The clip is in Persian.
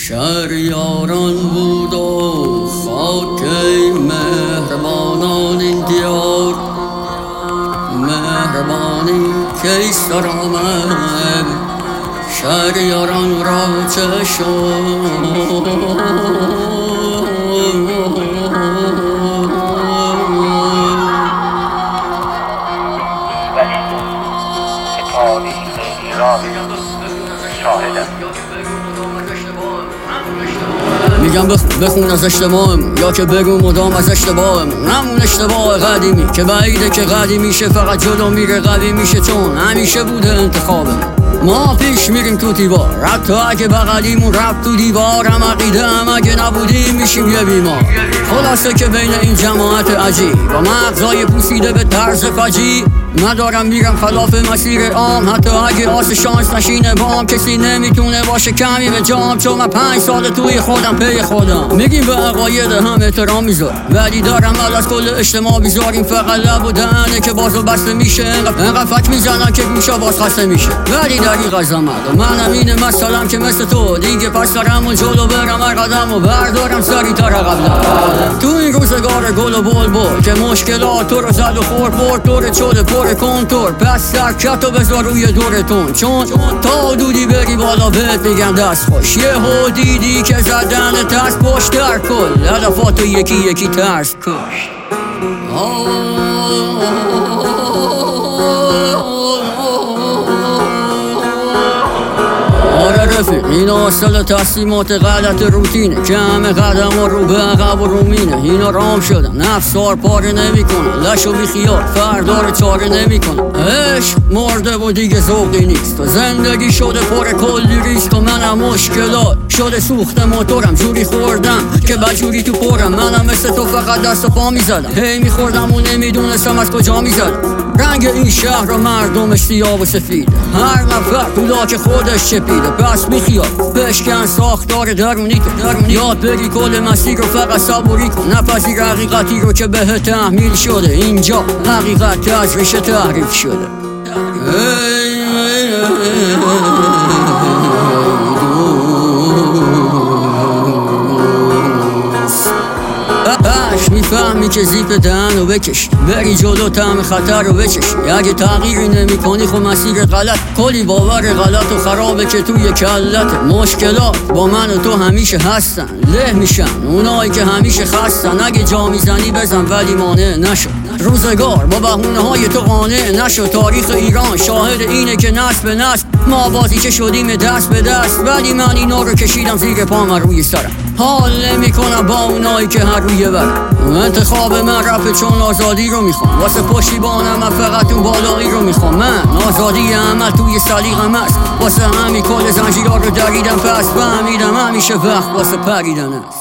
شهریاران بود و خاک مهربانان این دیار، مهربانی کی سر آمد شهریاران را چه شد. تاریخ ایران شاهد است. میگم بخون از اشتباهم یا که بگو مدام از اشتباهم. همون اشتباه قدیمی که بعیده که قدیم میشه، فقط جلو میره قوی میشه، چون همیشه بوده انتخابم. ما پیش میریم تو دیوار، حتی اگه بغلیمون رفت تو دیوار هم عقیده هم اگه نبودیم میشیم یه بیمار. خلاصه که بین این جماعت عجیب و مغزای پوسیده به طرز فجیع، ندارم میرم خلاف مسیر عام، حتی اگه آس شانس نشینه بام. کسی نمیتونه باشه کمی به جام، چون من 5 سال توی خودم پی خودم. میگیم به عقاید هم احترام میذار، ولی دارم از کل اجتماع بیزاریم. فقط لب و دهنه که بازو بسته میشه، انقدر فک میزنن که گوشا باز خسته میشه. ولی دقیق از زمد و منم اینه مثلا که مثل تو دیگه پس دارم و جلو برم هر قدم و بردارم سری تا رقب‌دار. تو این روزگار گل و بلبل که مشکلات تو رو زد و خورد برد، دور چوله پر کنتور، پس سرکت و بذار روی دورتون، چون تا دودی بری بالا بهت میگم دست خوش. یه ها دیدی که زدن ترس پشت در کل هدفاتو یکی یکی ترس کش. آره رفیق، اینا اصل تصمیمات غلط روتینه که همه قدم رو به عقب و رومینه. اینا رام شدن نفسار پاره نمی کنه، لشو بی خیال فردار چاره نمی کنه. عشق مرده و دیگه ذوقی نیست و زندگی شده پر کلی ریسک و منم مشکلات شده سوخت موتورم جوری خوردم که بجوری تو پرم. منم مثل تو فقط دست و پا می زدم، هی می خوردم و نمیدونستم از کجا می زدم. رنگ این شهر و مردمش سیاه و سفیده، هر نفر تو لاک خودش چپیده. پس میخیال بشکن ساختار درونی یاد بگی کل مسیر رو فقط صبوری کن. نپذیر حقیقتی رو که به تحمیل شده، اینجا حقیقت تجریش تحریف شده. میفهمی که زیپ دهن رو بکش، بری جلو طعم خطر رو بچش. اگه تغییری نمی کنی خب مسیر غلط، کلی باور غلط و خرابه که توی کلت. مشکلات با من و تو همیشه هستن، له میشن اونایی که همیشه خستن. اگه جا میزنی بزن ولی مانع نشو، روزگار با بهونه های تو قانع نشو. تاریخ ایران شاهد اینه که نسل به نسل ما بازی که شدیم دست به دست، ولی من اینا رو کشیدم زیر پام روی سرم. حال نمی کنم با اونایی که هر روی برم. انتخاب من رفت چون آزادی رو میخوام، واسه پشتیبانم من فقط اون بالایی رو میخوام. من آزادی عمل توی سلیقم است، واسه همین کل زنجیرها رو دریدم. پس فهمیدم همیشه وقت واسه پریدن است.